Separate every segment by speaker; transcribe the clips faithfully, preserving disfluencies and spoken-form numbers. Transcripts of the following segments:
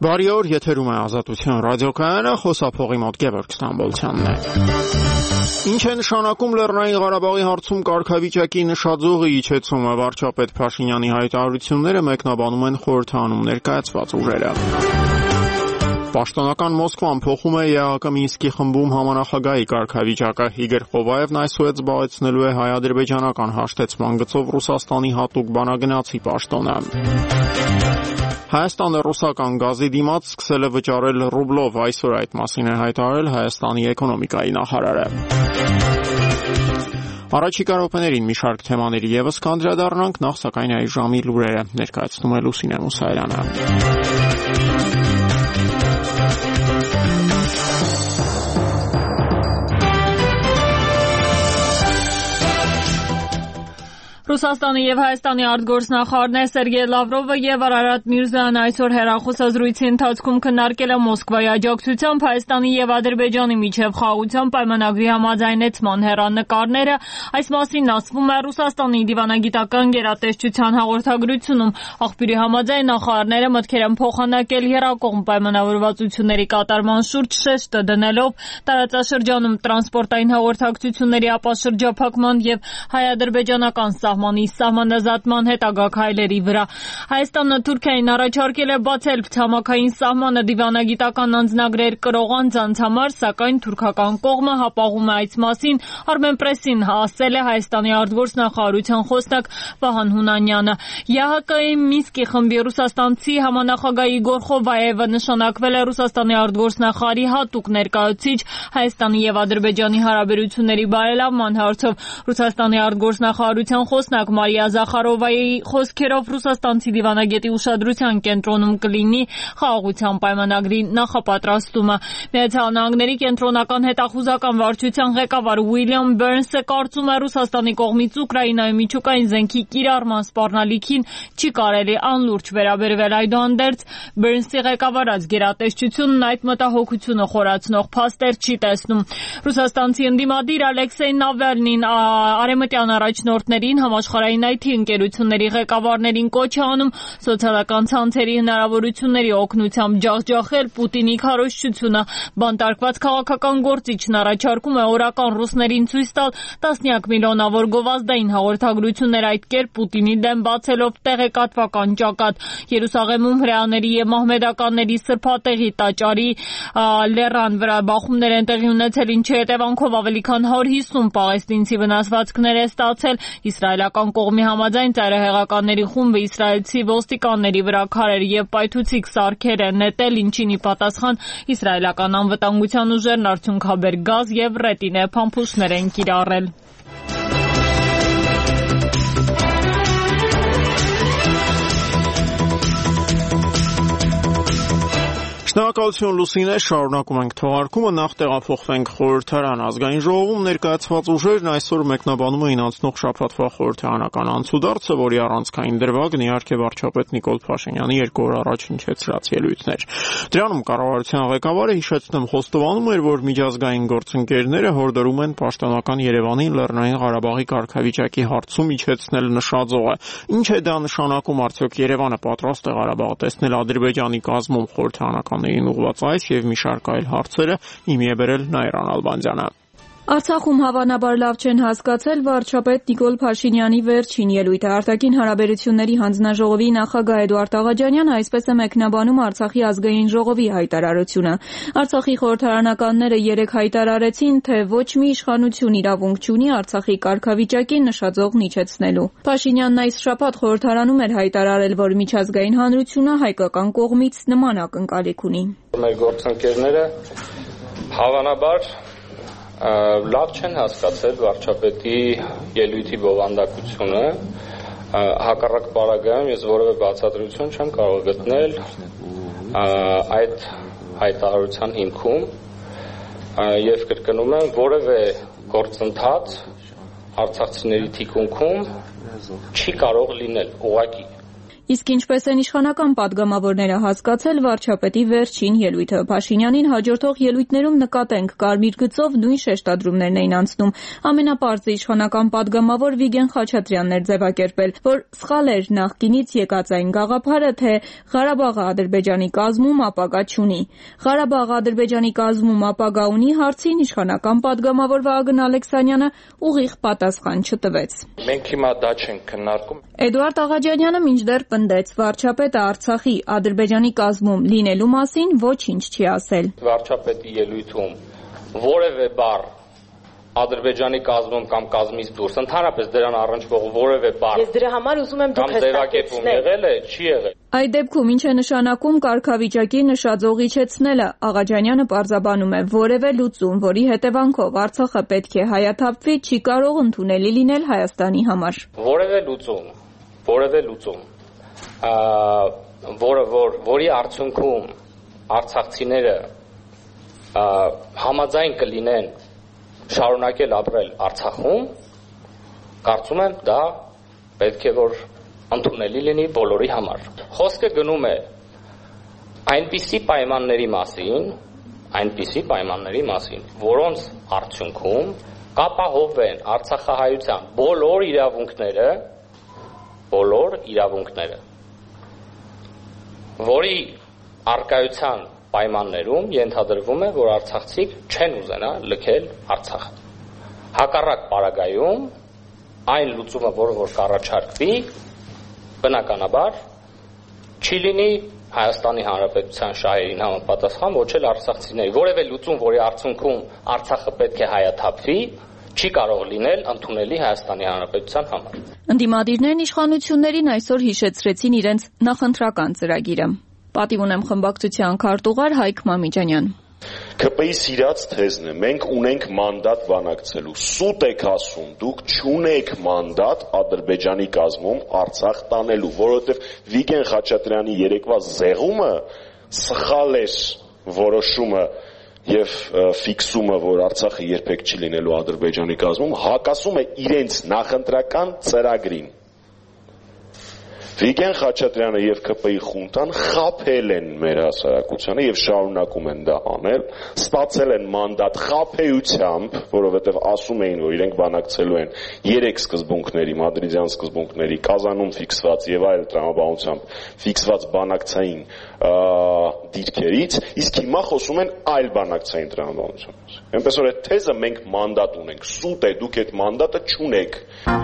Speaker 1: Բարի օր, եթերում է Ազատության ռադիոկայանը, խոսափողի մոտ Գևորգ Ստամբոլցյանն է։ Ինչ է նշանակում Լեռնային Ղարաբաղի հարցում կարգավիճակի նշաձողի իջեցումը, վարչապետ Փաշինյանի հայտարարությունները մեկնաբանում են խորհրդանում ներկայացված ուժերը։ Պաշտոնական Մոսկվան փոխում է ԵԱՀԿ Մինսկի խմբում համանախագահի կարգավիճակը։ Իգոր Խովայևն այսուհետ զբաղեցնելու է հայ-ադրբեջանական հաշտեցման գծով Ռուսաստանի հատուկ բանագնացի պաշտոնը։ Հայաստանը ռուսական գազի դիմաց սկսել է վճարել ռուբլով, այսօր այդ մասին է հայտարարել Հայաստանի էկոնոմիկայի նախարարը։ Առաջիկա րոպեներին մի շարք թեմաների ևս կանդրադառնանք, նախ սակայն այս ժամի լուրերը ներկայացնում է Լուսինե Մուսայելյանը։
Speaker 2: Ռուսաստանի եւ Հայաստանի արտգործնախարարներ Սերգեյ Լավրովը եւ Արարատ Միրզոյանը այսօր հեռախոսազրույցի ընթացքում քննարկել են Մոսկվայի աջակցությամբ Հայաստանի եւ Ադրբեջանի միջև խաղաղության պայմանագրի համաձայնեցման հեռանկարները։ Այս մասին ասվում է Ռուսաստանի դիվանագիտական գերատեսչության հաղորդագրությունում։ Աղբյուրի համաձայն նախարարները մտքեր են փոխանակել եռակողմ պայմանավորվածությունների կատարման շուրջ շեշտը դնելով տարածաշրջանում տրանսպորտային հաղորդակցությունների ապաշրջափակման եւ հայ-ադրբեջանական սահմանի սահմանազատման հետագա քայլերի վրա։ Հայաստանը Թուրքիային առաջարկել է բացել ցամաքային սահմանը դիվանագիտական անձնագրեր կրող անձանց համար, սակայն թուրքական կողմը հապաղում է այս մասին, Armenpress-ին ասել է Հայաստանի արտգործնախարարության խոսնակ Վահան Հունանյանը։ ԵԱՀԿ-ի Մինսկի խմբի ռուսաստանցի համանախագահ Իգոր Խովայևը նշանակվել է Ռուսաստանի արտգործնախարարի հատուկ ներկայացուցիչ Հայաստանի եւ Ադրբեջանի հարաբերությունների բարելավման հարցով։ Ռուսաստանի արտգործնախարարության խոսնակ Մարիա Զախարովայի խոսքերով ռուսաստանցի դիվանագետի ուշադրության կենտրոնում կլինի խաղաղության պայմանագրի նախապատրաստումը։ Միացյալ Նահանգների կենտրոնական հետախուզական վարչության ղեկավար Ուիլյամ Բերնսը կարծում է Ռուսաստանի կողմից Ուկրաինայի միջուկային զենքի կիրառման սպառնալիքին չի կարելի անլուրջ վերաբերվել։ Այդուհանդերձ Բերնսի ղեկավարած գերատեսչությունն այդ մտահոգությունը խորացնող փաստեր չի տեսնում։ Ռուսաստանցի ընդդիմադիր Ալեքսեյ Նավալնին արևմտյան առաջնորդներին համաշխարհային այ թի ընկերությունների ղեկավարներին կոչ է անում սոցիալական ցանցերի հնարավորությունների օգնությամբ ջախջախել Պուտինի քարոզչությունը։ Բանտարկված քաղաքական գործիչն առաջարկում է օրական ռուսներին ցույց տալ տասնյակ միլիոնավոր գովազդային հաղորդագրություններ, այդ կերպ Պուտինի դեմ բացելով տեղեկատվական ճակատ։ Երուսաղեմում հրեաների եւ մահմեդականների սրբատեղի տաճարի լեռան վրա բախումներ են տեղի ունեցել, ինչի հետևանքով ավելի քան հարյուր հիսուն պաղեստինցի վնասվածքներ է ստացել։ Իսրայելական կողմի համաձայն ծայրահեղականների խումբը իսրայելցի ոստիկանների վրա քարեր եւ պայթուցիկ սարքեր են նետել, ինչին ի պատասխան իսրայելական անվտանգության ուժերն արդյունքաբեր գազ եւ ռետինե փամփուշտներ են կիրառել։
Speaker 1: Շնորհակալություն Լուսինե, շարունակում ենք թողարկումը, նախ տեղափոխվենք խորհրդարան։ Ազգային ժողովում ներկայացված ուժերն այսօր մեկնաբանում էին անցնող շաբաթվա խորհրդարանական անցուդարձը, որի առանցքային դրվագն իհարկե վարչապետ Նիկոլ Փաշինյանի երկու օր առաջ հնչեցրած ելույթն էր։ Դրանում կառավարության ղեկավարը, հիշեցնեմ, խոստովանում էր, որ միջազգային գործընկերները հորդորում են պաշտոնական Երևանին Լեռնային Ղարաբաղի կարգավիճակի հարցում իջեցնել նշաձողը։ Ինչ է դա նշանակում, արդյոք Երևանը պատրաստ է Ղարաբաղը տեսնել Ադրբեջանի կազմում խորհրդարանական ուղղված այս եւ մի շարք այլ հարցերը իմի է բերել Նայիրան Ալբանդյանը։
Speaker 3: Արցախում հավանաբար լավ չեն հասկացել վարչապետ Նիկոլ Փաշինյանի վերջին ելույթը։ Արտաքին հարաբերությունների հանձնաժողովի նախագահ Էդուարդ Աղաջանյանը այսպես է մեկնաբանում Արցախի ազգային ժողովի հայտարարությունը։ Արցախի խորհրդարանականները երեկ հայտարարեցին, թե ոչ մի իշխանություն իրավունք չունի Արցախի կարգավիճակին նշաձողն իջեցնելու։ Փաշինյանն այս շաբաթ խորհրդարանում էր հայտարարել, որ միջազգային հանրությունը հայկական կողմից նման ակնկալիք ունի։
Speaker 4: Մեր գործընկերները հավանաբար լավ չեն հասկացել վարչապետի ելույթի բովանդակությունը, հակառակ պարագայում ես որևէ բացատրություն չեմ կարող գտնել այդ հայտարարության հիմքում եւ կրկնում եմ, որևէ գործընթաց արցախցիների թիկունքում չի կարող լինել ուղղակի։
Speaker 3: Իսկ ինչպես են իշխանական պատգամավորները հասկացել վարչապետի վերջին ելույթը։ Փաշինյանին հաջորդող ելույթներում նկատենք կարմիր գծով նույն շեշտադրումներն էին անցնում։ Ամենապարզը իշխանական պատգամավոր Վիգեն Խաչատրյանն էր ձևակերպել, որ սխալ էր նախկինից եկած այն գաղափարը, թե Ղարաբաղը Ադրբեջանի կազմում ապագա չունի։ Ղարաբաղը Ադրբեջանի կազմում ապագա ունի հարցին իշխանական պատգամավոր Վահագն Ալեքսանյանը ուղիղ պատասխան չտվեց։
Speaker 5: Մենք հիմա դա չենք քննարկում։
Speaker 3: Էդուարդ Աղաջանյանը մինչդեռ պնդեց, վարչապետը Արցախի Ադրբեջանի կազմում լինելու մասին ոչինչ չի ասել։
Speaker 4: Վարչապետի ելույթում որևէ բառ Ադրբեջանի կազմում կամ կազմից դուրս, ընդհանրապես դրան առնչվող որևէ բառ։
Speaker 6: Ես դրա համար ուզում եմ դուք
Speaker 4: հստակեցնել։ Եղել է, չի եղել։
Speaker 3: Այդ դեպքում ինչ է նշանակում կարգավիճակի նշաձող իջեցնելը։ Աղաջանյանը պարզաբանում է, որևէ լուծում, որի հետևանքով Արցախը պետք է հայաթափվի, չի կարող ընդունելի լինել Հայաստանի համար։
Speaker 4: Որևէ լուծում, որևէ լուծում, որը որ որի արդյունքում արցախցիները համաձայն կլինեն շարունակել ապրել Արցախում, կարծում եմ դա պետք է որ ընդունելի լինի բոլորի համար։ Խոսքը գնում է այնպիսի պայմանների մասին, այնպիսի պայմանների մասին, որոնց արդյունքում կապահովեն արցախահայության բոլոր իրավունքները, բոլոր իրավունքները, որի արկայության պայմաններում ենթադրվում է, որ արցախցիք չեն ուզենա լքել Արցախը։ Հակառակ պարագայում այն լուծումը, որը որ կառաջարկվի, բնականաբար չի լինի Հայաստանի Հանրապետության շահերին համապատասխան, ոչ էլ արցախցիների։ Որևէ լուծում, որի արդյունքում Արցախը պետք է հայաթափվի, չի կարող լինել ընդունելի Հայաստանի Հանրապետության համար։
Speaker 3: Ընդդիմադիրներն իշխանություններին այսօր հիշեցրեցին իրենց նախընտրական ծրագիրը։ Պատիվ ունեմ խմբակցության քարտուղար Հայկ Մամիջանյան։
Speaker 5: ՔՊ-ի սիրած թեզն է, մենք ունենք մանդատ բանակցելու։ Սուտ եք ասում, դուք չունեք մանդատ Ադրբեջանի կազմում Արցախ տանելու, որովհետև Վիգեն Խաչատրյանի երեկվա զեղումը սխալ էր որոշումը եւ ֆիքսումը, որ Արցախը երբեք չի լինելու Ադրբեջանի կազմում, հակասում է իրենց նախընտրական ծրագրին։ Վիգեն Խաչատրյանը եւ ՔՊ-ի խունտան խաբել են մեր հասարակությանը եւ շարունակում են դա անել, ստացել են մանդատ խաբեությամբ, որովհետեւ ասում էին, որ իրենք բանակցելու են երեք սկզբունքների, մադրիդյան սկզբունքների, Կազանում ֆիքսված եւ այլ տրամաբանությամբ ֆիքսված բանակցային դիրքերից, իսկ հիմա խոսում են այլ բանակցային տրամաբանությամբ։ Այնպես որ այդ թեզը մենք մանդատ ունենք, սուտ է, դուք այդ մանդատը չունեք։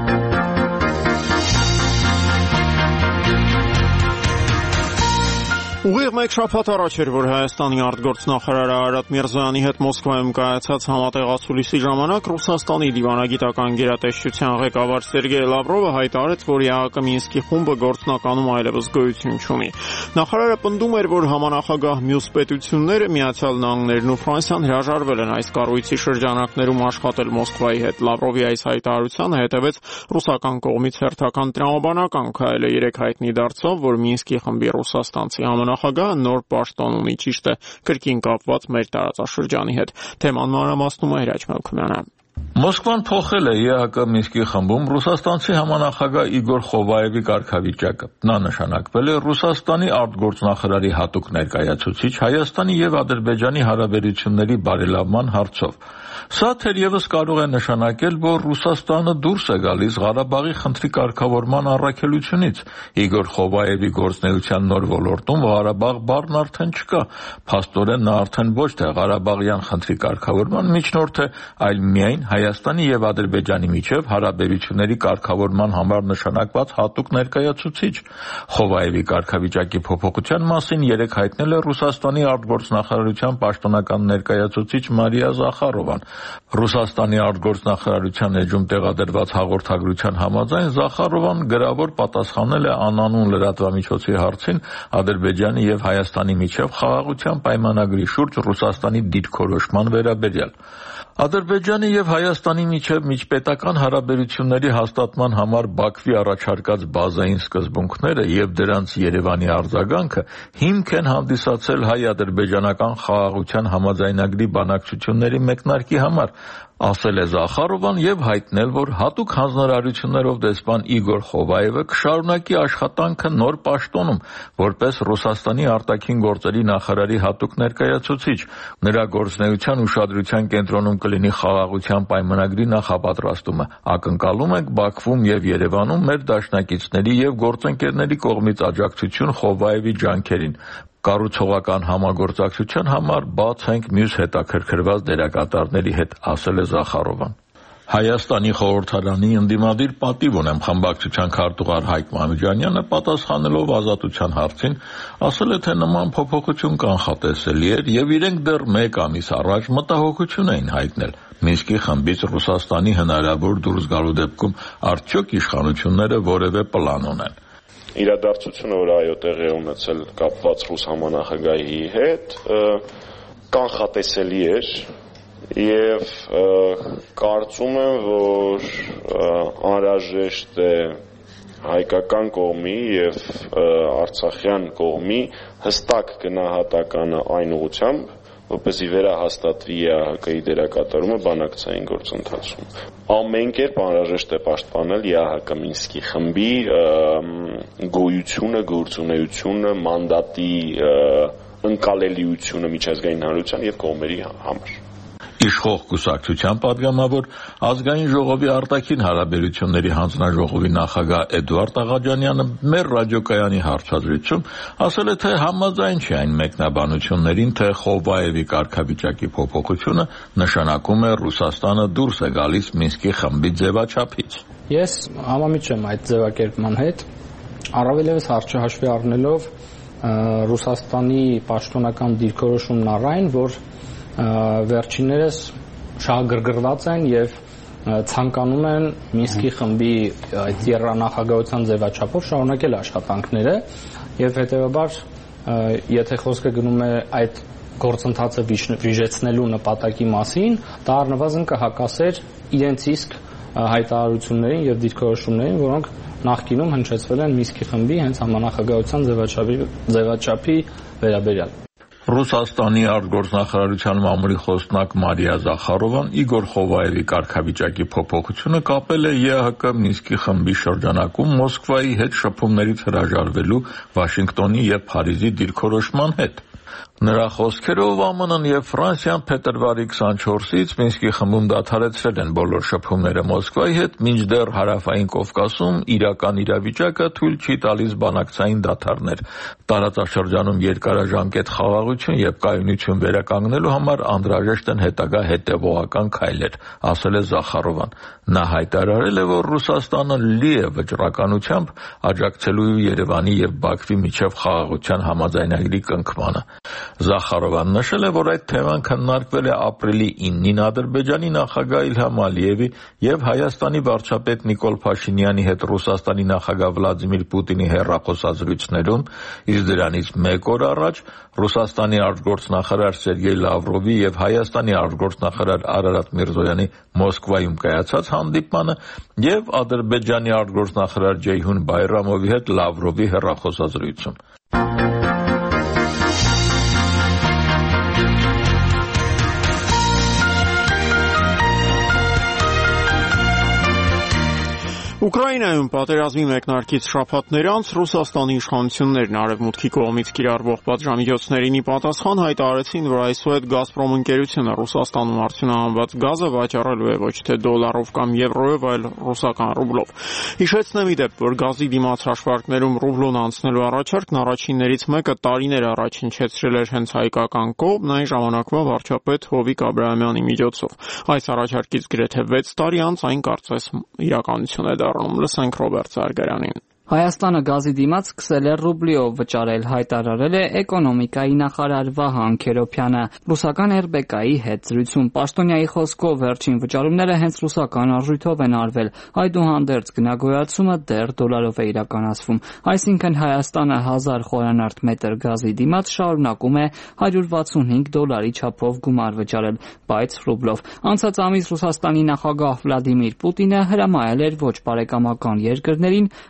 Speaker 1: Ուղիղ մեկ շաբաթ առաջ էր, որ Հայաստանի արտգործնախարար Արարատ Միրզոյանի հետ Մոսկվայում կայացած համատեղացուլիսի ժամանակ Ռուսաստանի դիվանագիտական գերատեսչության ղեկավար Սերգեյ Լավրովը հայտարարեց, որ ԵԱՀԿ Մինսկի խումբը գործնականում այլևս գոյություն չունի։ Նախարարը պնդում էր, որ համանախագահ մյուս պետությունները, Միացյալ Նահանգներն ու Ֆրանսիան հրաժարվել են այս կառույցի շրջանակներում աշխատել Մոսկվայի հետ։ Լավրովի այս հայտարարությանը հետևեց ռուսական կողմից հերթական տրամաբանական քայլը երեք հայտնի դարձավ, որ Մինսկի խմբի ռուսաստանցի նախագահը նոր պաշտոն ունի, ճիշտ է, կրկին կապված մեր տարածաշրջանի հետ։ Թեման մանրամասնում է Հրաչ Մելքումյանը։
Speaker 7: Մոսկվան փոխել է ԵԱՀԿ Մինսկի խմբում Ռուսաստանցի համանախագահ Իգոր Խովայևի կարգավիճակը։ Նա նշանակվել է Ռուսաստանի արտգործնախարարի հատուկ ներկայացուցիչ Հայաստանի եւ Ադրբեջանի հարաբերությունների բարելավման հարցով։ Սա թերևս կարող է նշանակել, որ Ռուսաստանը դուրս է գալիս Ղարաբաղի խնդրի կարգավորման առաքելությունից։ Իգոր Խովայևի գործնեության նոր ոլորտում Ղարաբաղ բառն արդեն չկա։ Փաստորեն նա արդեն ոչ թե Ղարաբաղյան խնդրի կարգավորման միջնորդ է, այլ միայն Հայաստանի եւ Ադրբեջանի միջև հարաբերությունների կարգավորման համար նշանակված հատուկ ներկայացուցիչ։ Խովայևի կարգավիճակի փոփոխության մասին երեկ հայտնել է Ռուսաստանի արտգործնախարարության պաշտոնական ներկայացուցիչ Մարիա Զախարովան։ Ռուսաստանի արտգործնախարարության էջում տեղադրված հաղորդագրության համաձայն Զախարովան գրավոր պատասխանել է անանուն լրատվամիջոցի հարցին Ադրբեջանի եւ Հայաստանի միջև խաղաղության պայմանագրի շուրջ Ռուսաստանի դիրքորոշման վերաբերյալ։ Ադրբեջանի եւ Հայաստանի միջև միջպետական հարաբերությունների հաստատման համար Բաքվի առաջարկած բազային սկզբունքները եւ դրանց Երևանի արձագանքը հիմք են հանդիսացել հայ-ադրբեջանական խաղաղության համաձայնագրի բանակցությունների մեկնարկի համար։ ասել է Զախարովան եւ հայտնել, որ հատուկ հանձնարարություններով դեսպան Իգոր Խովայևը կշարունակի աշխատանքը նոր պաշտոնում, որպես Ռուսաստանի արտաքին գործերի նախարարի հատուկ ներկայացուցիչ։ Նրա գործունեության ուշադրության կենտրոնում կլինի խաղաղության պայմանագրի նախապատրաստումը։ Ակնկալում ենք Բաքվում եւ Երևանում մեր դաշնակիցների եւ գործընկերների կողմից աջակցություն Խովայևի ջանքերին։ Կառուցողական համագործակցության համար բաց ենք մյուս հետաքրքրված դերակատարների հետ, ասել է Զախարովան։ Հայաստանի խորհրդարանի ընդդիմադիր պատիվ ունեմ խմբակցության քարտուղար Հայկ Մամեջանյանը պատասխանելով Ազատության հարցին ասել է, թե նման փոփոխություն կանխատեսելի էր եւ իրենք դեռ մեկ ամիս առաջ մտահոգություն էին հայտնել Մինսկի խմբից Ռուսաստանի հնարավոր դուրս գալու դեպքում արդյոք իշխանությունները որևէ պլան ունեն։
Speaker 5: Իրադարձությունը, որ այո տեղի է ունեցել կապված ռուս համանախագահի հետ, կանխատեսելի էր եւ կարծում եմ, որ անհրաժեշտ է հայկական կողմի եւ արցախյան կողմի հստակ գնահատականը այն ուղղությամբ, որպեսզի վերահաստատվի ԵԱՀԿ-ի դերակատարումը բանակցային գործընթացում։ Ամեն կերպ անհրաժեշտ է պաշտպանել ԵԱՀԿ Մինսկի խմբի գոյությունը, գործունեությունը, մանդատի ընկալելիությունը միջազգային հանրության եւ կողմերի համար։
Speaker 7: Իշխող կուսակցության պատգամավոր ազգային ժողովի արտաքին հարաբերությունների հանձնաժողովի նախագահ Էդուարդ Աղաջանյանը մեր ռադիոկայանի հարցազրույցում ասել է, թե համաձայն չի այն մեկնաբանություններին, թե Խովայևի կարգավիճակի փոփոխությունը նշանակում է Ռուսաստանը դուրս է գալիս Մինսկի խմբի ձևաչափից։
Speaker 6: Ես համամիջ եմ այդ ձևակերպման հետ, առավելևս հաշվի առնելով Ռուսաստանի պաշտոնական դիրքորոշումն առ այն, որ վերջիններս շահագրգռված են եւ ցանկանում են Մինսկի խմբի այդ եռանախագահության ձևաչափով շարունակել աշխատանքները եւ հետեւաբար եթե խոսքը գնում է այդ գործընթացը վիժեցնելու նպատակի մասին, դա առնվազն կհակասեր իրենց իսկ հայտարարություններին եւ դիրքորոշումներին, որոնք նախկինում հնչեցվել են Մինսկի խմբի հենց համանախագահության ձևաչափի ձևաչափի վերաբերյալ։
Speaker 7: Ռուսաստանի արտգործնախարարության մամուլի խոսնակ Մարիա Զախարովան Իգոր Խովայևի կարգավիճակի փոփոխությունը կապել է ԵԱՀԿ Մինսկի խմբի շրջանակում Մոսկվայի հետ շփումներից հրաժարվելու Վաշինգտոնի եւ Փարիզի դիրքորոշման հետ։ Նրա խոսքերով ԱՄՆ-ն եւ Ֆրանսիան փետրվարի քսանչորսից Մինսկի խմբում դադարեցրել են բոլոր շփումները Մոսկվայի հետ, մինչդեռ Հարավային Կովկասում իրական իրավիճակը թույլ չի տալիս բանակցային դադարներ։ Տարածաշրջանում երկարաժամկետ խաղաղություն եւ կայունություն վերականգնելու համար անհրաժեշտ են հետագա հետեւողական քայլեր, ասել է Զախարովան։ Նա հայտարարել է, որ Ռուսաստանը լի է վճռականությամբ աջակցելու Երևանի եւ Բաքվի միջև խաղաղության համաձայնագրի կնքմանը։ Զախարովան նշել է, որ այդ թեման քննարկվել է ապրիլի իննին Ադրբեջանի նախագահ Իլհամ Ալիևի եւ Հայաստանի վարչապետ Նիկոլ Փաշինյանի հետ Ռուսաստանի նախագահ Վլադիմիր Պուտինի հեռախոսազրույցներում, իսկ դրանից մեկ օր առաջ Ռուսաստանի արտգործնախարար Սերգեյ Լավրովի եւ Հայաստանի արտգործնախարար Արարատ Միրզոյանի Մոսկվայում կայացած հանդիպմանը եւ Ադրբեջանի արտգործնախարար Ջեյհուն Բայրամովի հետ Լավրովի հեռախոսազրույցում։
Speaker 1: Ուկրաինայում պատերազմի մեկնարկից շաբաթներ անց Ռուսաստանի իշխանություններն արևմուտքի կողմից կիրառվող պատժամիջոցներին ի պատասխան հայտարարեցին, որ այսուհետ Գազպրոմ ընկերությունը Ռուսաստանում արդյունահանված գազը վաճառելու է ոչ թե դոլարով կամ եվրոյով, այլ ռուսական ռուբլով։ Հիշեցնեմ ի դեպ, որ գազի դիմաց հաշվարկներում ռուբլուն անցնելու առաջարկն առաջիններից մեկը տարիներ առաջ հնչեցրել էր հենց հայկական կողմն, այն ժամանակվա վարչապետ Հովիկ Աբրահամյանի միջոցով։ Այս առաջարկից գրեթե վեց տարի անց այն կարծես իրականություն է դառնում։ Լսենք Ռոբերտ Զարգարյանին։
Speaker 8: Հայաստանը գազի դիմաց սկսել է ռուբլիով վճարել, հայտարարել է էկոնոմիկայի նախարար Վահան Քերոփյանը։ Ռուսական եր բե կայի հետ զրույցում պաշտոնյայի խոսքով վերջին վճարումները հենց ռուսական արժույթով են արվել, այդուհանդերձ գնագոյացումը դեռ դոլարով է իրականացվում, այսինքն Հայաստանը հազար խորանարդ մետր գազի դիմաց շարունակում է հարյուր վաթսունհինգ դոլարի չափով գումար վճարել, բայց ռուբլով։ Անցած ամիս Ռուսաստանի նախագահ Վլադիմիր Պուտինը հրամայել էր ոչ բարեկամական երկրներին գազը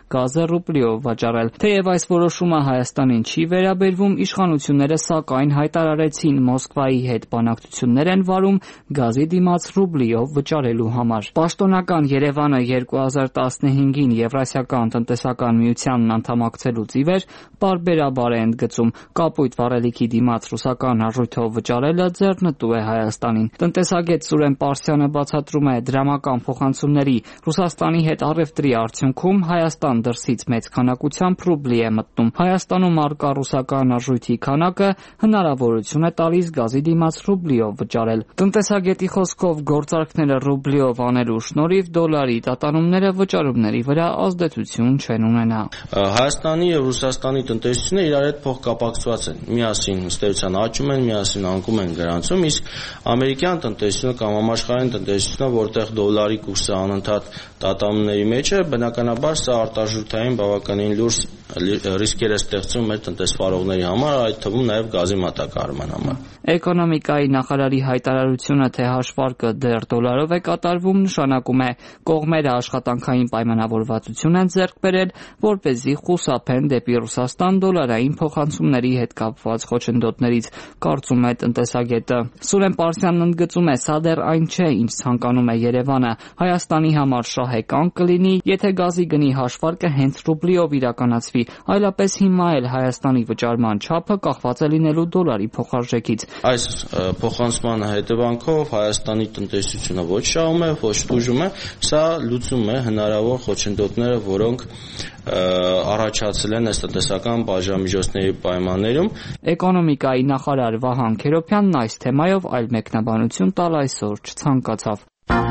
Speaker 8: ռուբլիով վաճառել։ Թեև այս որոշումը Հայաստանին չի վերաբերվում, իշխանությունները սակայն հայտարարեցին Մոսկվայի հետ բանակցություններ են վարում գազի դիմաց ռուբլիով վճարելու համար։ Պաշտոնական Երևանը երկու հազար տասնհինգին Եվրասիական տնտեսական միությանն անդամակցելուց ի վեր պարբերաբար է ընդգծում կապույտ վառելիքի դիմաց ռուսական արժույթով վճարելը ձեռնտու է Հայաստանին։ Տնտեսագետ Սուրեն Պարսյանը բացատրում է դրամական փոխանցումների Ռուսաստանի հետ առևտրի արդյունքում Հայաստան դրսից մեծ քանակությամբ ռուբլի է մտնում։ Հայաստանում առկա ռուսական արժույթի քանակը հնարավորություն է տալիս գազի դիմաց ռուբլիով վճարել։ Տնտեսագետի խոսքով գործարքները ռուբլիով անելու շնորհիվ դոլարի տատանումները վճարումների վրա ազդեցություն չեն ունենա։
Speaker 9: Հայաստանի եւ Ռուսաստանի տնտեսությունը իրար հետ փոխկապակցված են։ Միասին ըստեյության աճում են, միասին անկում են գրանցում, իսկ ամերիկյան տնտեսությունը կամ համաշխարհային տնտեսությունը, որտեղ դոլարի կուրսը անընդհատ տատանումների մեջ է, բնականաբար սա արտարժութային բավականին լուրջ ռիսկեր է ստեղծում մեր տնտեսվարողների համար, այդ թվում նաև գազի մատակարարման համար։
Speaker 8: Էկոնոմիկայի նախարարի հայտարարությունը, թե հաշվարկը դեռ դոլարով է կատարվում, նշանակում է կողմերը աշխատանքային պայմանավորվածություն են ձեռք բերել, որպեսզի խուսափեն դեպի Ռուսաստան դոլարային փոխանցումների հետ կապված խոչընդոտներից, կարծում է տնտեսագետը։ Սուրեն Պարսյանն ընդգծում է, սա դեռ այն չէ, ինչ ցանկանում է Երևանը։ Հայաստանի համար շահեկան կլինի, եթե գազի գնի հաշվարկը հենց ռուբլիով իրականացվի, այլապես հիմա էլ Հայաստանի վճարման չափը կախված է լինելու դոլարի փոխարժեքից։
Speaker 9: Այս փոխանցման հետևանքով Հայաստանի տնտեսությունը ոչ շահում է, ոչ տուժում է, սա լուծում է հնարավոր խոչընդոտները, որոնք առաջացել են այս տնտեսական բաժանմիջոցների պայմաններում։
Speaker 8: Էկոնոմիկայի նախարար Վահան Քերոբյանն այս թեմայով այլ մեկնաբանություն տալ այսօր չցանկացավ։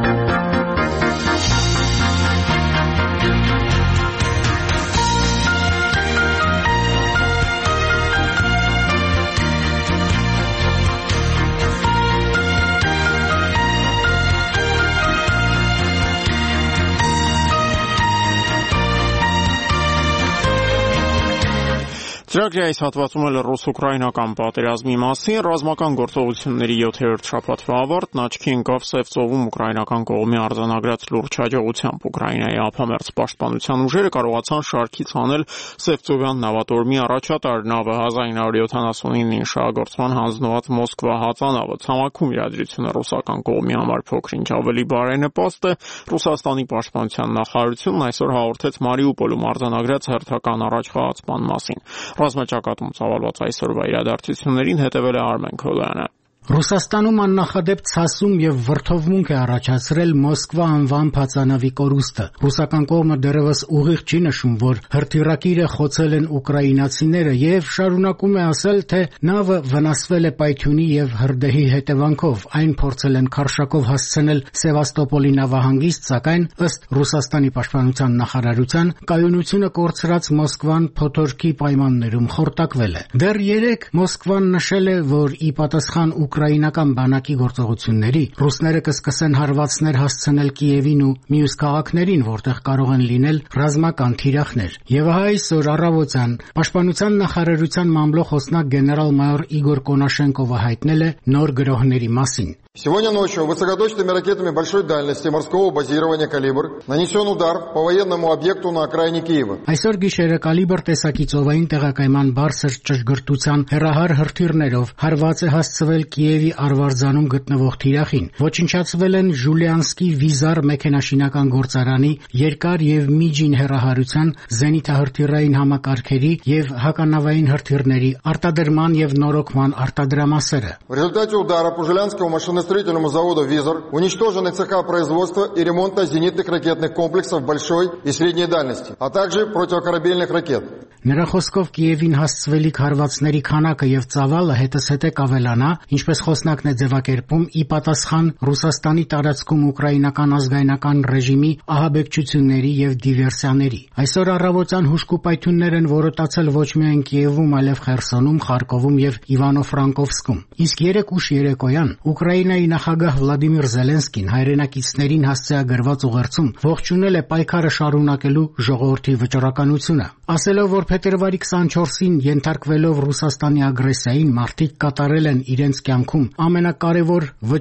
Speaker 1: Ծրագրի այս հատվածում էլ ռուս-ուկրաինական պատերազմի մասին ռազմական գործողությունների յոթերորդ շաբաթվա ավարտն աչքի ընկավ Սևծովում ուկրաինական կողմի արձանագրած լուրջ հաջողությամբ։ Ուկրաինայի ափամերձ պաշտպանության ուժերը կարողացան շարքից հանել Սևծովյան նավատորմի առաջատար նավը հազար ինը հարյուր յոթանասունինին շահագործման հանձնված Մոսկվա հածանավը։ Ցամաքում իրադրությունը ռուսական կողմի համար փոքր-ինչ ավելի բարենպաստ է։ Ռուսաստանի պաշտպանության նախարարությունն այսօր հաղորդեց Մարիուպոլում արձանագրած հերթական առաջխաղացման մասին։ Ռազմաճակատում ծավալված այսօրվա իրադարձություններին հետևել է Արմեն Քոլյանը։
Speaker 10: Ռուսաստանում աննախադեպ ցասում եւ վրդովմունք է առաջացրել Մոսկվա անվան փածանավի կորուստը։ Ռուսական կողմը դեռևս ուղիղ չի նշում, որ հրթիռակիրը խոցել են ուկրաինացիները եւ շարունակում է ասել, թե նավը վնասվել է պայթյունի եւ հրդեհի հետևանքով։ Այն փորձել են քարշակով հասցնել Սևաստոպոլի նավահանգիստ, սակայն ըստ Ռուսաստանի պաշտպանության նախարարության կայունությունը կորցրած Մոսկվան փոթորկի պայմաններում խորտակվել է։ Դեռ երեկ Մոսկվան նշել է, որ ի պատասխան ուկրաինական բանակի գործողությունների ռուսները կսկսեն հարվածներ հասցնել Կիևին ու մյուս քաղաքներին, որտեղ կարող են լինել ռազմական թիրախներ։ Եվ այսօր առավոտյան պաշտպանության նախարարության մամլոխոսնակ գեներալ-մայոր Իգոր Կոնաշենկովը հայտնել է նոր գրոհների մասին։
Speaker 11: Сегодня ночью высокоточными ракетами большой дальности морского базирования «Калибр» нанесен удар по военному объекту на окраине Киева.
Speaker 10: Այսօր գիշերը «Կալիբր» տեսակի ծովային տեղակայման բարձր ճշգրտության հեռահար հրթիռներով հարված է հասցվել Կիևի Արվարձանում գտնվող թիրախին։ Ոչնչացվել են Ժուլիանսկի վիզար մեքենաշինական գործարանի երկար եւ միջին հեռահարության զենիթահրթիռային համակարգերի եւ հականավային հրթիռների արտադրման եւ նորոգման արտադրամասերը։
Speaker 11: В результате удара по Жулянскому машиностроительному заводу «Визор» уничтожены цеха производства и ремонта зенитных ракетных комплексов большой и средней дальности, а также противокорабельных ракет.
Speaker 10: Նրա խոսքով Կիևին հասցվելիք հարվածների քանակը եւ ծավալը հետզհետե կավելանա, ինչպես խոսնակն է ձևակերպում, ի պատասխան Ռուսաստանի տարածքում ուկրաինական ազգայնական ռեժիմի ահաբեկչությունների եւ դիվերսիաների։ Այսօր առավոտյան հուշկուպայթյուններ են որոտացել ոչ միայն Կիևում, այլև Խերսոնում, Խարկովում եւ Իվանո-Ֆրանկովսկում։ Իսկ երեք ուշ երեկոյան Ուկրաինայի նախագահ Վլադիմիր Զելենսկին հայրենակիցներին հասցեագրված ուղերձում ողջունել է պայքարը շարունակելու ժողովրդի վճռականությունը, ասելով, որ փետրվարի քսանչորսին ենթարկվելով Ռուսաստանի ագրեսիային մարդիկ կատարել են իրենց կյանքում ամենակարևոր վճիռը։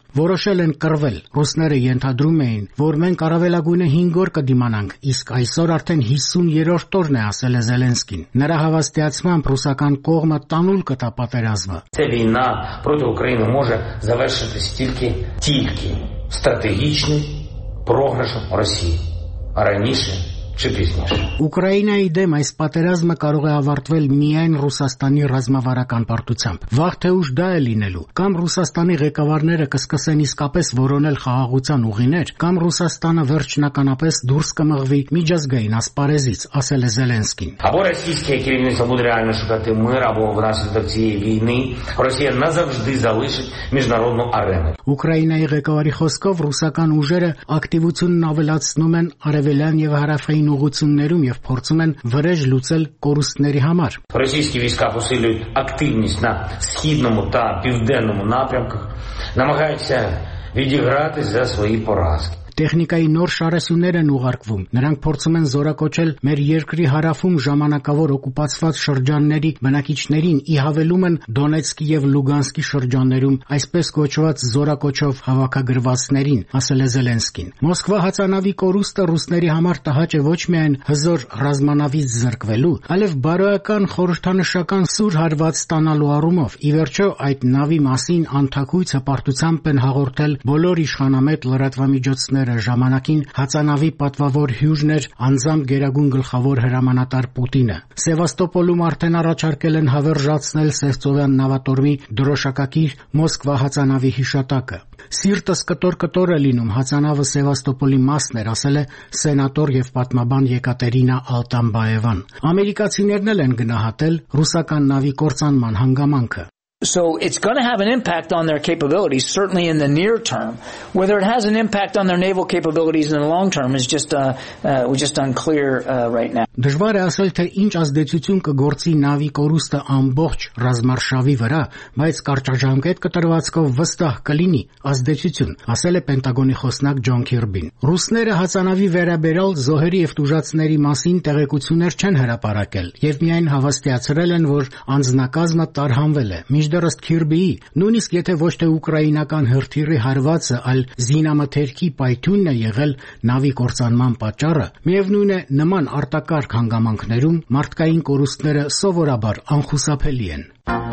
Speaker 10: որոշել են կռվել։ Ռուսները ենթադրում էին, որ մենք առավելագույնը հինգ օր կդիմանանք, իսկ այսօր արդեն հիսուն-երրորդ օրն է, ասել է Զելենսկին։ Նրա հավաստիացմամբ ռուսական կողմը տանուլ կտա պատերազմը։
Speaker 12: Ця війна проти України може завершитись тільки тільки стратегічним програшем Росії. А раніше чи пізніше.
Speaker 10: Ուկրաինայի դեմ այս պատերազմը կարող է ավարտվել միայն Ռուսաստանի ռազմավարական պարտությամբ։ Վաղ թե ուշ դա է լինելու։ Կամ Ռուսաստանի ղեկավարները կսկսեն իսկապես որոնել խաղաղության ուղիներ, կամ Ռուսաստանը վերջնականապես դուրս կմղվի միջազգային ասպարեզից, ասել է Զելենսկին։
Speaker 12: Або російське керівництво буде реально шукати мир, або внаслідок цієї війни Росія назавжди залишить міжнародну арену.
Speaker 10: Ուկրաինայի ղեկավարի խոսքով ռուսական ուժերը ակտիվությունն ավելացնում են արևելյան եւ հարավային ուղղություններում եւ փորձում են վրեժ луцել կորուստների համար։
Speaker 12: Російські війська посилюють активність на східному та південному напрямках, намагаються відігратись за свої поразки.
Speaker 10: Տեխնիկայի նոր շարասյուներ են ուղարկվում։ Նրանք փորձում են զորակոչել մեր երկրի հարավում ժամանակավոր օկուպացված շրջանների բնակիչներին ի հավելում են Դոնեցկի եւ Լուգանսկի շրջաններում այսպես կոչված զորակոչով հավաքագրվածներին, ասել է Զելենսկին։ Մոսկվա հացանավի կորուստը ռուսների համար տհաճ է ոչ միայն հզոր ռազմանավից զրկվելու, այլև բարոյական խորհրդանշական սուր հարված ստանալու առումով։ Ի վերջո այդ նավի մասին անթակույց հպարտությամբ են հաղորդել բոլոր իշխանամետ լրատվամիջոցները ժամանակին հացանավի պատվավոր հյուժն էր անձամբ գերագույն գլխավոր հրամանատար Պուտինը։ Սևաստոպոլում արդեն առաջարկել են հավերժացնել Սևծովյան նավատորմի դրոշակակիր Մոսկվա հացանավի հիշատակը։ Սիրտս կտոր-կտոր է լինում, հացանավը Սևաստոպոլի մասն էր, ասել է սենատոր եւ պատմաբան Եկատերինա Ալտամբաևան։ Ամերիկացիներն էլ են գնահատել ռուսական նավի կործանման հանգամանքը։
Speaker 13: So it's going to have an impact on their capabilities, certainly in the near term. Whether it has an impact on their naval capabilities in the long term is just uh, uh, just unclear uh, right now.
Speaker 10: Դժվար է ասել, թե ինչ ազդեցություն կգործի նավի կորուստը ամբողջ ռազմարշավի վրա, բայց կարճաժամկետ կտրվածքով վստահ կլինի ազդեցություն, ասել է Պենտագոնի խոսնակ Ջոն Քիրբին։ Ռուսները հացանավի վերաբերյալ զոհերի եւ տուժածների մասին տեղեկություններ չեն հրապարակել եւ միայն հավաստիացրել են, որ անձնակազմը տարհանվել է։ Մինչդեռ ըստ Քիրբիի, նույնիսկ եթե ոչ թե ուկրաինական հրթիռի հարվածը, այլ զինամթերքի պայթյունն է եղել նավի կործանման պատճառը, միևնույն է նման արտակարգ հանգամանքներում մարդկային կորուստները սովորաբար անխուսափելի են։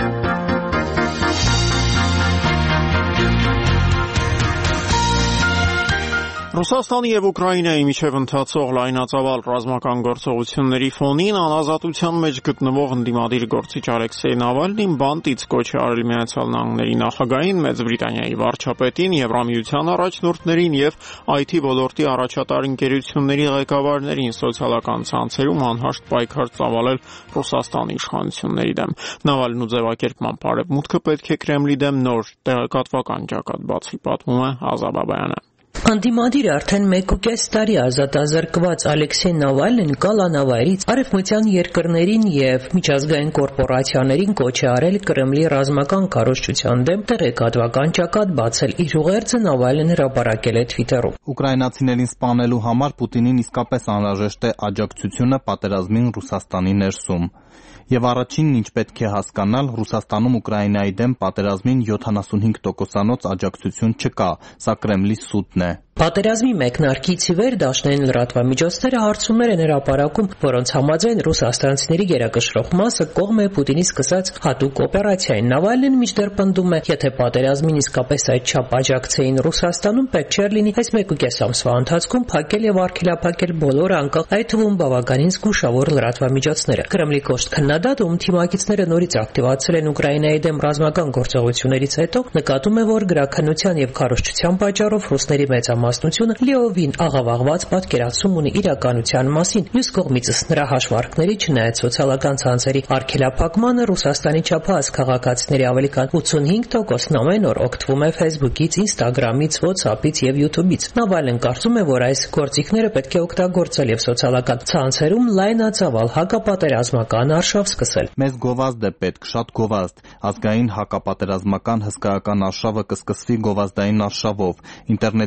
Speaker 1: Ռուսաստանի եւ Ուկրաինայի միջև ընթացող լայնածավալ ռազմական գործողությունների ֆոնին անազատության մեջ գտնվող ընդդիմադիր գործիչ Ալեքսեյ Նավալնին բանտից կոչ է արել Միացյալ Նահանգների նախագահին, Մեծ Բրիտանիայի վարչապետին, Եվրամիության առաջնորդներին եւ այ թի ոլորտի առաջատար ընկերությունների ղեկավարներին սոցիալական ցանցերում անհաշտ պայքար ծավալել Ռուսաստանի իշխանությունների դեմ։ Նավալնու ձևակերպման բարեմուտքը պետք է Կրեմլի դեմ նոր տեղեկատվական ճակատ բացի, պատմում է Ազա Բաբայանը։
Speaker 14: Անդիմադիր արդեն մեկուկես տարի ազատազրկված Ալեքսեյ Նավալնին կալանավայրից արևմտյան երկրներին եւ միջազգային կորպորացիաներին կոչ է արել Կրեմլի ռազմական կառույցության դեմ տեղեկատվական ճակատ բացել։ Իր ուղերձը Նավալնին հրապարակել է Twitter-ում։
Speaker 15: Ուկրաինացիներին սպանելու համար Պուտինին իսկապես անհրաժեշտ է աջակցությունը պատերազմին Ռուսաստանի ներսում։ Եվ առաջինն ինչ պետք է հասկանալ, Ռուսաստանում Ուկրաինայի դեմ պատերազմին յոթանասունհինգ տոկոսանոց աջակցություն չկա, սա Կրեմլի սուտն է։
Speaker 14: Պատերազմի մեկնարկից ի վեր դաշնային լրատվամիջոցները հարցումներ են հրապարակում, որոնց համաձայն ռուսաստանցիների գերակշռող մասը կողմ է Պուտինի սկսած հատուկ օպերացիային։ Նավալնին մինչդեռ պնդում է, եթե պատերազմին իսկապես այդչափ աջակցեին Ռուսաստանում, պետք չէր լինի այս մեկուկես ամսվա ընթացքում փակել եւ արգելափակել բոլոր անկախ, այդ թվում բավականին զգուշավոր լրատվամիջոցները։ Կրեմլի կոշտ քննադատում թիմակիցները նորից ակտիվացել են Ուկրաինայի դեմ ռազմական գործողություններից հետո, նկատում է, որ գրաքննության եւ քարոզչության պատճառով ռուսների մեծամասնությունը լիովին աղավաղված պատկերացում ունի իրականության մասին։ Մյուս կողմից նրա հաշվարկների, չնայած սոցիալական ցանցերի արգելափակմանը, Ռուսաստանի չափահաս քաղաքացիների ավելի քան ութսունհինգ տոկոսն ամեն օր օգտվում է Facebook-ից, Instagram-ից, WhatsApp-ից եւ YouTube-ից։ Նավալնին կարծում է, որ այս գործիքները պետք է օգտագործել եւ սոցիալական ցանցերում լայնածավալ հակապատերազմական արշավ սկսել։
Speaker 15: Մեզ գովազդ է պետք, շատ գովազդ։ Ազգային հակապատերազմական հսկայական արշավը կսկսվի գովազդային արշավով։ Ինտերնետի յուրաքանչյուր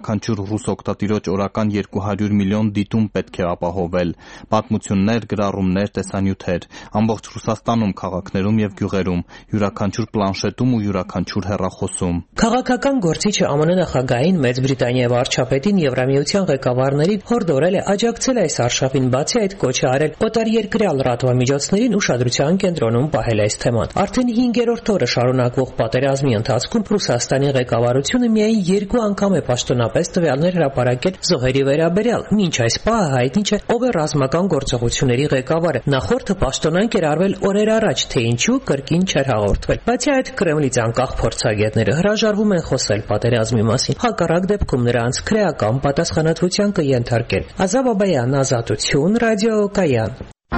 Speaker 15: յուրաքանչյուր ռուս օգտատիրոջ օրական երկու հարյուր միլիոն դիտում պետք է ապահովել, պատմություններ, գրառումներ, տեսանյութեր, ամբողջ Ռուսաստանում, քաղաքներում եւ գյուղերում, յուրաքանչյուր պլանշետում ու յուրաքանչյուր հեռախոսում։
Speaker 14: Քաղաքական գործիչը ԱՄՆ նախագահային, Մեծ Բրիտանիայի վարչապետին, Եվրամիության ղեկավարներին հորդորել է աջակցել այս արշավին, բացի այդ կոչ է արել օտարերկրյալ լրատվամիջոցներին ուշադրության կենտրոնում պահել այս թեման։ Արդեն հինգերորդ օրը շարունակվող պատերազմի ընթացքում Ռուսաստանի ղեկավարությունը միայն երկու անգամ է պաշտոնապես տվյալներ հրապարակել զոհերի վերաբերյալ, մինչ այս պահը հայտնի չէ ով է ռազմական գործողությունների ղեկավարը։ Նախորդը պաշտոնանկ էր արվել օրեր առաջ, թե ինչու կրկին չէր հաղորդվել։ Բացի այդ, Կրեմլից անկախ փորձագետները հրաժարվում են խոսել պատերազմի մասին, հակառակ դեպքում նրանց քրեական պատասխանատվության կենթարկել։ Ազատ Բաբայան, Ազատություն, Ռադիոկայան։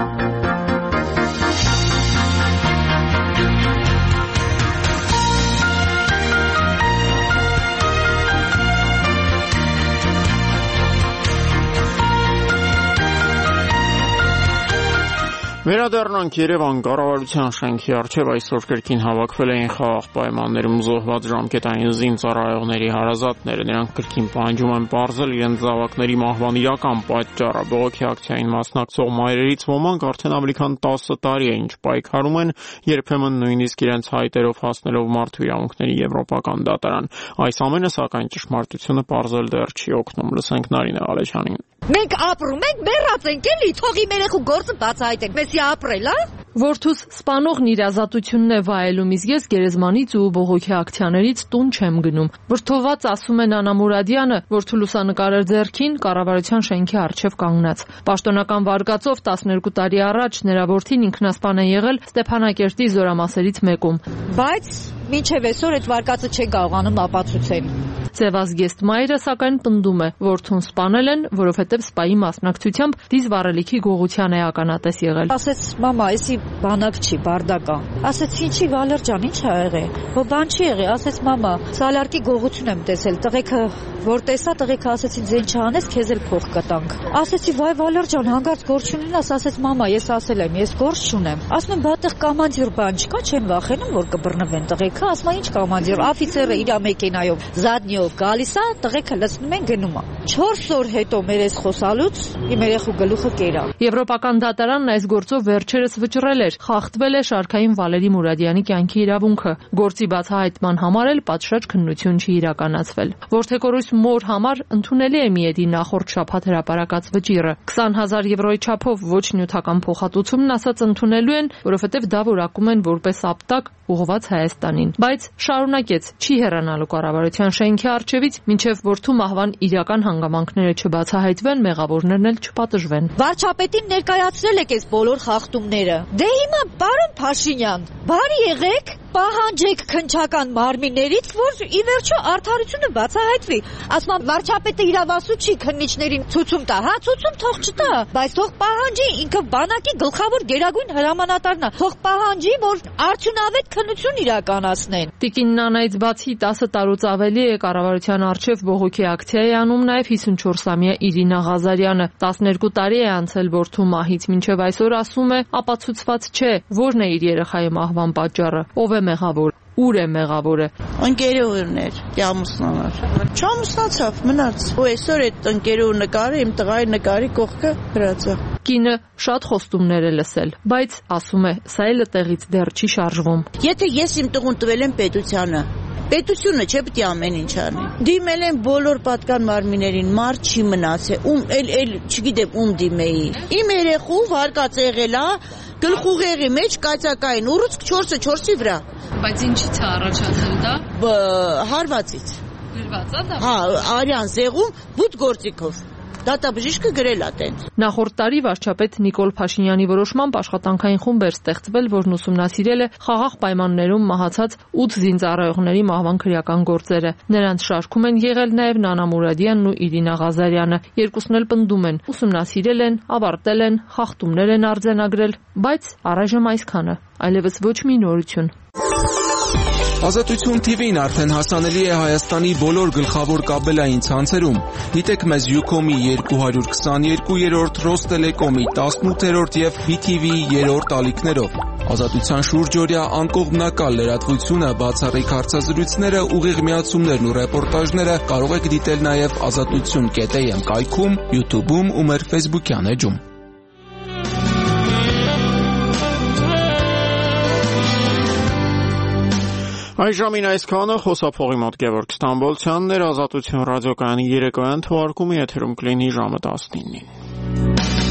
Speaker 1: Վերադառնանք Երևան կառավարության շենքի առջև այսօր կրկին հավաքվել էին խաղաղ պայմաններում զոհված ժամկետային զինծառայողների հարազատները։ Նրանք կրկին պահանջում են պարզել իրենց զավակների մահվան իրական պատճառը։ Բողոքի ակցիային մասնակցող մայրերից ոմանք արդեն ավելի քան տասը տարի է ինչ պայքարում են, երբեմն նույնիսկ իրենց հայտերով հասնելով մարդու իրավունքների եվրոպական դատարան։ Այս ամենը սակայն ճշմարտությունը պարզել դեռ չի օգնում։ Լսենք Նարինե Ղալեչյանին։
Speaker 16: Մենք ապրում ենք, մեռած ենք էլի, թող իմ երեխու գործը բացահայտենք, մեզ ապրել, հա։
Speaker 17: Որդուս սպանողն իր ազատությունն է վայելում, իսկ ես գերեզմանից ու բողոքի ակցիաներից տուն չեմ գնում։ Վրդոված ասում է Նանա Մուրադյանը, որդու լուսանկարը ձեռքին կառավարության շենքի առջև կանգնած։ Պաշտոնական վարկածով տասներկու տարի առաջ նրա որդին ինքնասպան է եղել Ստեփանակերտի զորամասերից մեկում։
Speaker 16: Բայց մինչև այսօր այդ վարկածը չեն կարողանում ապացուցել։
Speaker 17: Ձևազգեստ մայրը սակայն պնդում է, որդուն սպանել են, որովհետև սպայի մասնակցությամբ դիզ վառելիքի գողության է ականատես եղել։
Speaker 16: Ասեց մամա, էսի բանակ չի, բարդակ է։ Ասեց ինչի Վալեր ջան, ինչ ա եղել։ Ո բան չի եղել, ասեց մամա, սալարկի գողություն եմ տեսել, տղեկը որ տեսա, տղեկը ասեցին ձեն չանես, քեզ էլ փող կտանք։ Ասեցի վայ Վալեր ջան, հանգարց գործ չունենաս, ասեց մամա, ես ասել եմ, ես գործ չունեմ։ Ասում եմ բատեղ կամանդիր բան չկա, չեն վախենում որ կբռնվեն տղեկը, ասում են ինչ կամանդիր, աֆիցերը իր մեքենայով զադնիով գալիս է, տղեկը լցնում են գնում է։ չորս օր հետո մեր այս խոսալուց իմ երեխու գլուխը կերա։
Speaker 17: Եվրոպական դատարանն այս գործով վերջերս վճռել էր, խախտվել է շարքային Վալերի Մուրադյանի կյանքի իրավունքը։ Գործի բացահայտման համար էլ պատշաճ քննություն չի իրականացվել։ Որդեկորույս մոր համար ընդունելի է միեդի նախորդ շաբաթ հրապարակած վճիռը։ քսան հազար եվրոյի չափով ոչ նյութական փոխհատուցումն ասած ընդունելու են, որովհետև դա որակում են որպես ապտակ ուղղված Հայաստանին։ Բայց շարունակեց, չի հեռանալու կառավարության շենքի առջևից, մինչև որդու մահվան իրական հանգամանքները չբացահայտվեն, մեղավորներն էլ չպատժվեն։
Speaker 16: Վարչապետին ներկայացրել եք այս բոլոր խախտումները։ Դե հիմա պարոն Փաշինյան, բարի եղեք, պահանջեք քննչական մարմիններից, որ ի վերջո արդարությունը բացահայտվի։ Ասում եմ վարչապետը իրավասու չի քննիչներին ցուցում տա, հա, ցուցում թող չտա, բայց թող պահանջի, ինքը բանակի գլխավոր գերագույն հրամանատարն է, թող պահանջի, որ արդյունավետ քննություն իրականացնեն։
Speaker 17: Տիկին Նանայից բացի տասը տարուց ավելի է կառավարության առջև բողոքի ակցիա է անում նաև հիսունչորսամյա Իրինա Ղազարյանը։ տասներկու տարի է անցել որդու մահից, մինչև այսօր ասում է ապացուցված չէ, որն է իր երեխայի մահվան պատճառը, ով է մեղավոր, ուր է մեղավորը։
Speaker 18: Ընկերուհիներ, ամուսնանար։ Չամուսնացավ, մնաց։ Ու այսօր այդ ընկերուհու նկարը իմ տղայի նկարի կողքը գրած է։
Speaker 17: Կինը շատ խոստումներ է լսել, բայց ասում է, սա էլ տեղից դեռ չի շարժվում։
Speaker 18: Եթե ես իմ տղուն տվել եմ պետությանը, պետությունը չէ պետք է ամեն ինչ անի։ Դիմել են բոլոր պատկան մարմիներին, մարդ չի մնացել։ Ում էլ էլ չգիտեմ ում դիմեի։ Իմ երեխու վարկած եղել է գլխուղեղի մեջ կայծակային ուռուցք չորսը չորսի վրա։
Speaker 17: Բայց ինչի՞ց է առաջացել դա։
Speaker 18: Հարվածից։
Speaker 17: Գրված է դա։
Speaker 18: Հա, արյան զեղում բուտ գործիքով։ Դատաբժիշկը գրել է տենց։
Speaker 17: Նախորդ տարի վարչապետ Նիկոլ Փաշինյանի որոշմամբ աշխատանքային խումբ էր ստեղծվել, որն ուսումնասիրել է խաղաղ պայմաններում մահացած ութ զինծառայողների մահվան քրեական գործերը։ Նրանց շարքում են եղել նաև Նանա Մուրադյանն ու Իրինա Ղազարյանը։ Երկուսն էլ պնդում են, ուսումնասիրել են, ավարտել են, խախտումներ են արձանագրել, բայց առայժմ այսքանը, այլևս ոչ մի նորություն։
Speaker 19: Ազատություն թիվին արդեն հասանելի է Հայաստանի բոլոր գլխավոր կաբելային ցանցերում։ Դիտեք մեզ Յուքոմի երկու հարյուր քսաներկու երրորդ, Ռոստելեկոմի տասնութերորդ և բի թի վի երրորդ ալիքներով։ Ազատության շուրջօրյա անկողմնակալ լրատվությունը, բացառիկ հարցազրույցները, ուղիղ միացումներն ու ռեպորտաժները կարող եք դիտել նաև ազատություն կետ է եմ կայքում, YouTube-ում ու մեր Facebook-յան էջում։
Speaker 1: Այժմին այսքանը, խոսափողի մոտ Գևորգ Ստամբոլցյանն էր, Ազատություն ռադիոկայանի երեկոյան թողարկումը եթերում կլինի ժամը տասնինին։